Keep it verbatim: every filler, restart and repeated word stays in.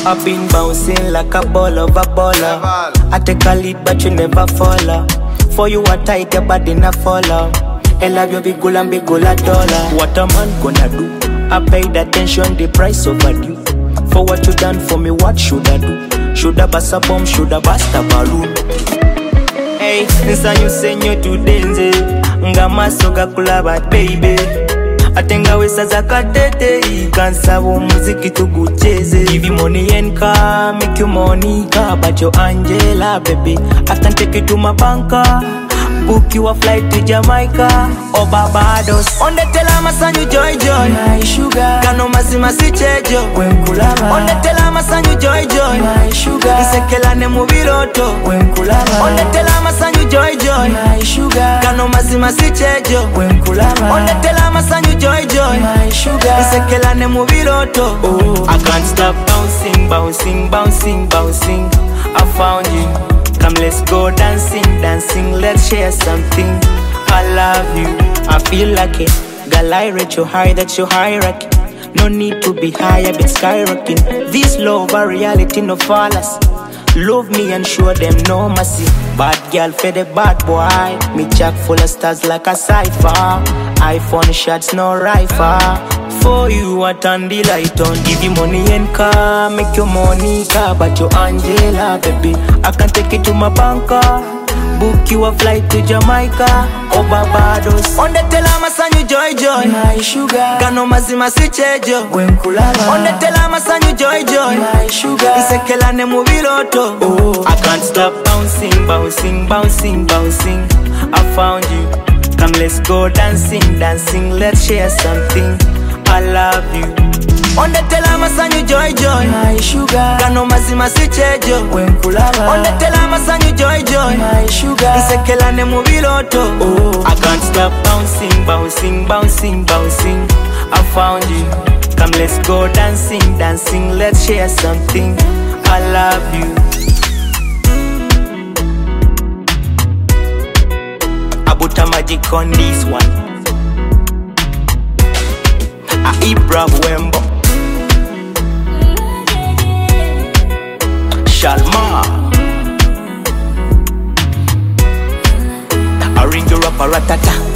I've been bouncing like a ball of a baller. I take a lead but you never follow. For you are tight, your body not follow. I love you big goal and big goal a dollar. What a man gonna do? I paid attention, the price overdue. For what you done for me, what should I do? Should I bust a bomb, should I bust a balloon? Hey, nsa you send you to dance. Nga masoga kulaba baby. Atenga wesa zakatete. Kansabo muziki tugucheze. Give you money and car, make you money car. But your Angela baby, I can take you to my banker. Book you a flight to Jamaica or Barbados. On the telama sanyu joy joy, my sugar. Kano mazima si chejo, wenkulama. On the telama sanyu joy joy, my sugar. Isekela ne mubiroto, wenkulama. On the telama sanyu joy joy, my sugar. Kano mazima si chejo, wenkulama. On the telama sanyu joy joy, my sugar. Isekela ne mubiroto. Oh, I can't stop bouncing, bouncing, bouncing, bouncing. I found you. Come let's go dancing, dancing, let's share something. I love you, I feel like it. Girl, I rate you high, that's your hierarchy. No need to be high, I've been skyrocketing. This love a reality, no fallacy. Love me and show them no mercy. Bad girl for the bad boy. Me chock full of stars like a cipher. iPhone shots, no rifle. For you, I turn the light on. Give you money and car, make your money car. But your Angela, baby, I can take you to my banker. Book you a flight to Jamaica or Barbados. On the telama sanyu joy joy, my sugar. Kano mazima si chejo, wenkulama. On the telama sanyu joy joy, my sugar. Isekela ne mubiroto. Oh, I can't stop bouncing, bouncing, bouncing, bouncing. I found you. Come let's go dancing, dancing, let's share something. I love you. On the telama sanyu joy joy, my sugar. Kano mazima si chejo, wenkulama. On the telama sanyu joy joy, my sugar. Isekela ne mubiroto. Oh, I can't stop bouncing, bouncing, bouncing, bouncing. I found you. Come let's go dancing, dancing, let's share something. I love you. Abuta magic on this one. I Ibra Wembo Shalma I ring the rapper ratata.